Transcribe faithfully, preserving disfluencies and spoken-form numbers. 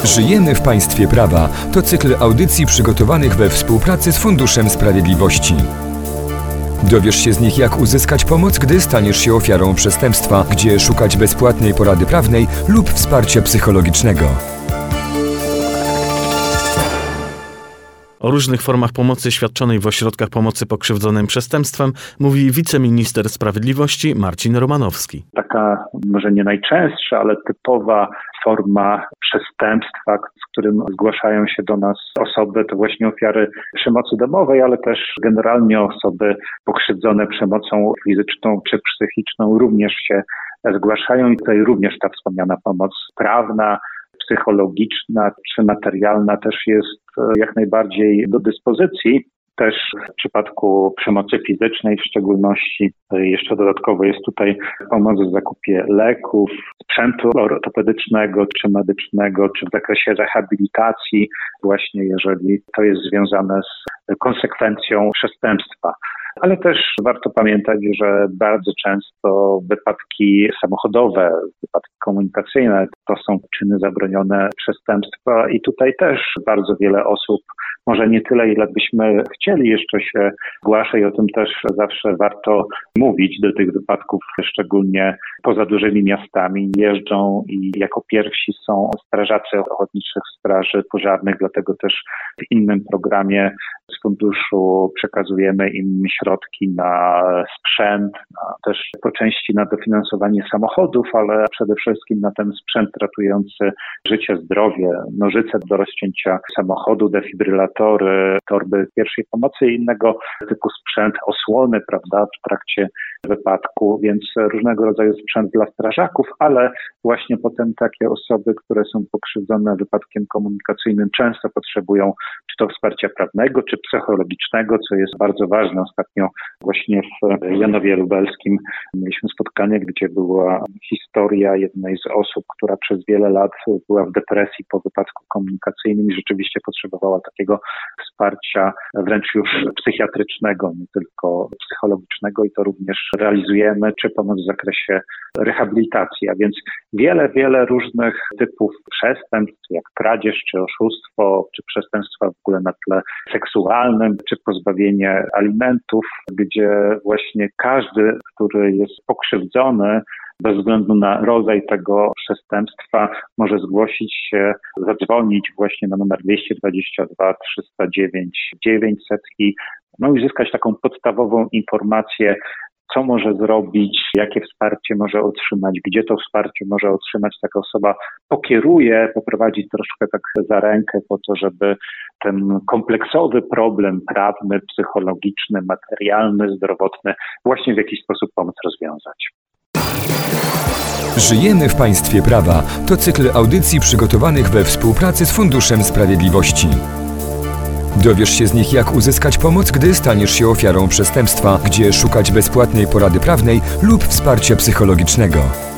Żyjemy w państwie prawa. To cykl audycji przygotowanych we współpracy z Funduszem Sprawiedliwości. Dowiesz się z nich, jak uzyskać pomoc, gdy staniesz się ofiarą przestępstwa, gdzie szukać bezpłatnej porady prawnej lub wsparcia psychologicznego. O różnych formach pomocy świadczonej w ośrodkach pomocy pokrzywdzonym przestępstwem mówi wiceminister sprawiedliwości Marcin Romanowski. Taka może nie najczęstsza, ale typowa forma przestępstwa, z którym zgłaszają się do nas osoby, to właśnie ofiary przemocy domowej, ale też generalnie osoby pokrzywdzone przemocą fizyczną czy psychiczną również się zgłaszają i tutaj również ta wspomniana pomoc prawna, psychologiczna czy materialna też jest jak najbardziej do dyspozycji. Też w przypadku przemocy fizycznej w szczególności jeszcze dodatkowo jest tutaj pomoc w zakupie leków, sprzętu ortopedycznego czy medycznego, czy w zakresie rehabilitacji, właśnie jeżeli to jest związane z konsekwencją przestępstwa. Ale też warto pamiętać, że bardzo często wypadki samochodowe, wypadki komunikacyjne to są czyny zabronione przestępstwa i tutaj też bardzo wiele osób, może nie tyle, ile byśmy chcieli, jeszcze się zgłasza i o tym też zawsze warto mówić. Do tych wypadków, szczególnie poza dużymi miastami, jeżdżą i jako pierwsi są strażacy ochotniczych straży pożarnych, dlatego też w innym programie z funduszu przekazujemy im środki na sprzęt, na też po części na dofinansowanie samochodów, ale przede wszystkim na ten sprzęt ratujący życie, zdrowie, nożyce do rozcięcia samochodu, defibrylatory, torby pierwszej pomocy i innego typu sprzęt, osłony, prawda, w trakcie wypadku, więc różnego rodzaju sprzęt dla strażaków, ale właśnie potem takie osoby, które są pokrzywdzone wypadkiem komunikacyjnym, często potrzebują czy to wsparcia prawnego, czy psychologicznego, co jest bardzo ważne. Ostatnio właśnie w Janowie Lubelskim mieliśmy spotkanie, gdzie była historia jednej z osób, która przez wiele lat była w depresji po wypadku komunikacyjnym i rzeczywiście potrzebowała takiego wsparcia wręcz już psychiatrycznego, nie tylko psychologicznego i to również realizujemy, czy pomoc w zakresie rehabilitacji, a więc wiele, wiele różnych typów przestępstw, jak kradzież, czy oszustwo, czy przestępstwa w ogóle na tle seksualnym, czy pozbawienie alimentów, gdzie właśnie każdy, który jest pokrzywdzony, bez względu na rodzaj tego przestępstwa może zgłosić się, zadzwonić właśnie na numer dwieście dwadzieścia dwa trzysta dziewięć dziewięćset i no, uzyskać taką podstawową informację, co może zrobić, jakie wsparcie może otrzymać, gdzie to wsparcie może otrzymać. Taka osoba pokieruje, poprowadzi troszkę tak za rękę po to, żeby ten kompleksowy problem prawny, psychologiczny, materialny, zdrowotny właśnie w jakiś sposób pomóc rozwiązać. Żyjemy w państwie prawa. To cykl audycji przygotowanych we współpracy z Funduszem Sprawiedliwości. Dowiesz się z nich, jak uzyskać pomoc, gdy staniesz się ofiarą przestępstwa, gdzie szukać bezpłatnej porady prawnej lub wsparcia psychologicznego.